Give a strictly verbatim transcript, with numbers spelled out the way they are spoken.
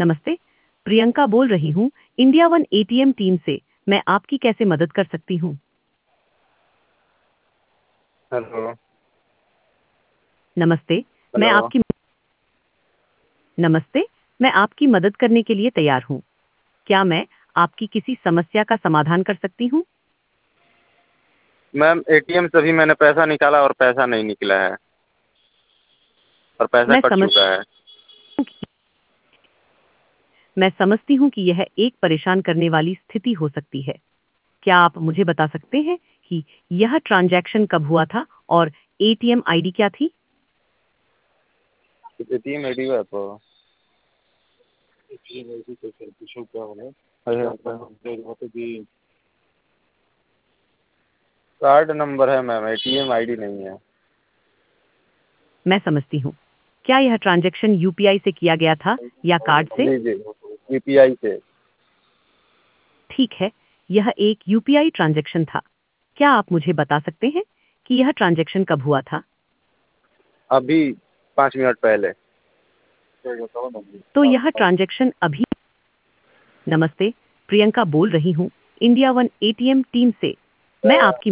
नमस्ते, प्रियंका बोल रही हूँ, इंडिया वन एटीएम टीम से। मैं आपकी कैसे मदद कर सकती हूँ? हेलो। नमस्ते, मैं हेलो। आपकी नमस्ते, मैं आपकी मदद करने के लिए तैयार हूँ। क्या मैं आपकी किसी समस्या का समाधान कर सकती हूँ? मैम, एटीएम से भी मैंने पैसा निकाला और पैसा नहीं निकला है और पैसा मैं कट समझ चुका है। मैं समझती हूँ कि यह एक परेशान करने वाली स्थिति हो सकती है। क्या आप मुझे बता सकते हैं कि यह ट्रांजैक्शन कब हुआ था और एटीएम आईडी क्या थी? एटीएम आई डी है तो एटीएम आई डी कैसे पूछो क्या होगा? अरे कि कार्ड नंबर है मैम, एटीएम आईडी नहीं है। मैं समझती हूँ। क्या यह ट्रांजैक्शन यूपीआई से किया गया था या कार्ड से? जी जी, यूपीआई से। ठीक है, यह एक यूपीआई ट्रांजैक्शन था। क्या आप मुझे बता सकते हैं कि यह ट्रांजैक्शन कब हुआ था? अभी पाँच मिनट पहले। तो यह ट्रांजैक्शन अभी नमस्ते, प्रियंका बोल रही हूँ, इंडिया वन एटीएम टीम से। मैं आपकी